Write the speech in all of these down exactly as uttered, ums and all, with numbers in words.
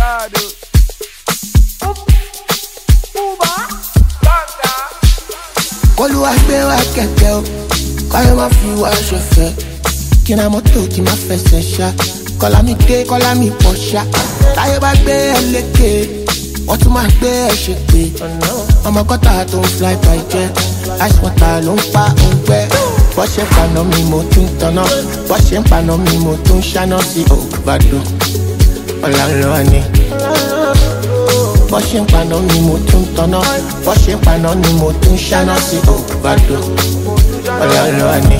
Gado. Olúwa gbé wa kẹ̀kẹ́ o, káyọ̀ má fi wá ṣọ̀fẹ́. Kí n ra mọ́tò kí n má fẹsẹ̀ ṣá. Kọ́lá mi dé, kọ́lá mi pọ̀ ṣá. Táyé bá gbé ẹ lékè, wọ́n tún máa gbé ẹ ṣe pé. Ọmọ kọ́tà tó ń fly by jet, ice water ló ń pa òǹgbẹ. Bọ́ ṣe ń paná mi mo tún tanná, bọ́ ṣe ń paná mi mo tún ṣáná sí ògbàdo. Ọ̀la ń lọ ni. Bọ́ ṣe ń paná ni mo tún tanná, bọ́ ṣe ń paná ni mo tún ṣáná sí ògbàdo. Ọ̀la ń lọ ni.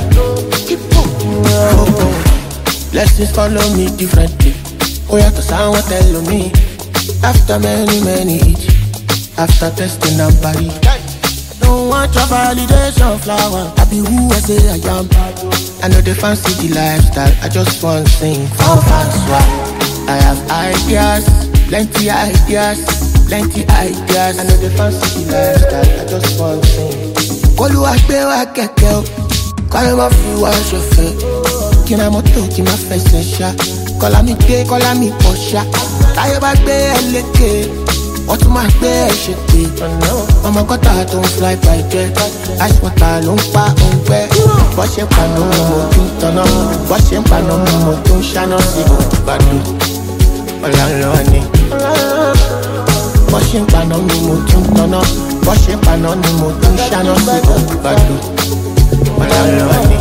Blessings follow me differently. Oh yeah, cause I want tell me. After many, many hits, after testing and body. Don't want your validation flower. I be who I say I am. I know they fancy the lifestyle. I just want to sing for fans. I have ideas, plenty ideas, plenty ideas. I know they fancy the lifestyle. I just want to sing. Olúwa gbé wa kẹ̀kẹ́ o, káyọ̀ má fi wá ṣọ̀fẹ́. Kí n ra mọ́tò kí n má fẹsẹ̀ ṣá. Kọ́lá mi dé, kọ́lá mi pọ̀ ṣá. Táyé bá gbé ẹ lékè, wọ́n tún máa gbé ẹ ṣe pé. Ọmọ kọ́tà tó ń fly by jet, ice water ló ń pa òǹgbẹ. Bọ́ ṣe ń paná mi mo tún tanná, bọ́ ṣe ń paná mi mo tún ṣáná sí ògbàdo. Ọ̀la ń lọ ni. Bọ́ ṣe ń paná mi mo tún tanná, bọ́ ṣe ń paná ni mo tún ṣáná sí ògbàdo. Ọ̀la ń lọ ni.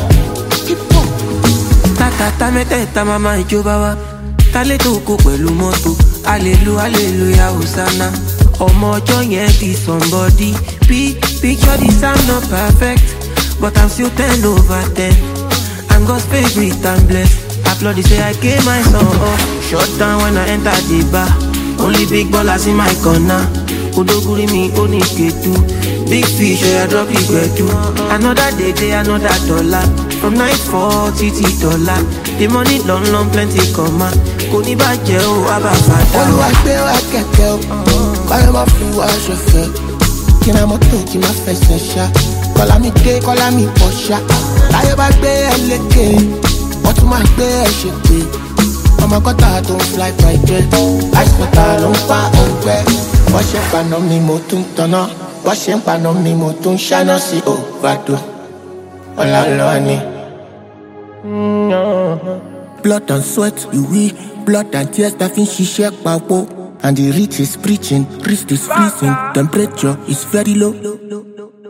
Tata mẹ́tẹ̀ẹ̀ta mama ìjọba wa, tálẹ́ tó kó pẹ̀lú mọ́tò, alelu aleluya hosanna. Ọmọ ọjọ́ yẹn be somebody, P picture the sound not perfect, but I'm still ten over ten. I'm God's favorite and blessed. Applaud say I gave my son off. Shut down when I enter the bar. Only big ballers in my corner. Odoguri mi oni ketu. Big fish, I drop it gbedu. Another day, day, another dollar. From night forty to dollar. The money long, long, plenty come out. Koni baje o, aba fata. Olúwa gbé wa kẹ̀kẹ́ o, káyọ̀ má fi wá ṣọ̀fẹ́. Kí n ra mọ́tò kí n má fẹsẹ̀ ṣá. Kọ́lá mi dé, kọ́lá mi pọ̀ ṣá. Táyé bá gbé ẹ lékè, wọ́n tún máa gbé ẹ ṣe pé. Ọmọ kọ́tà tó ń fly by jet, ice water ló ń pa òǹgbẹ. Bọ́ ṣe ń paná mi mo tún tanná, bọ́ ṣe ń paná mi mo tún ṣáná sí ògbàdo. Ọ̀la ń lọ ni. Blood and sweat, we blood and tears that fin ṣiṣẹ́ papọ̀. And the rich is preaching, wrist is freezing, temperature is very low.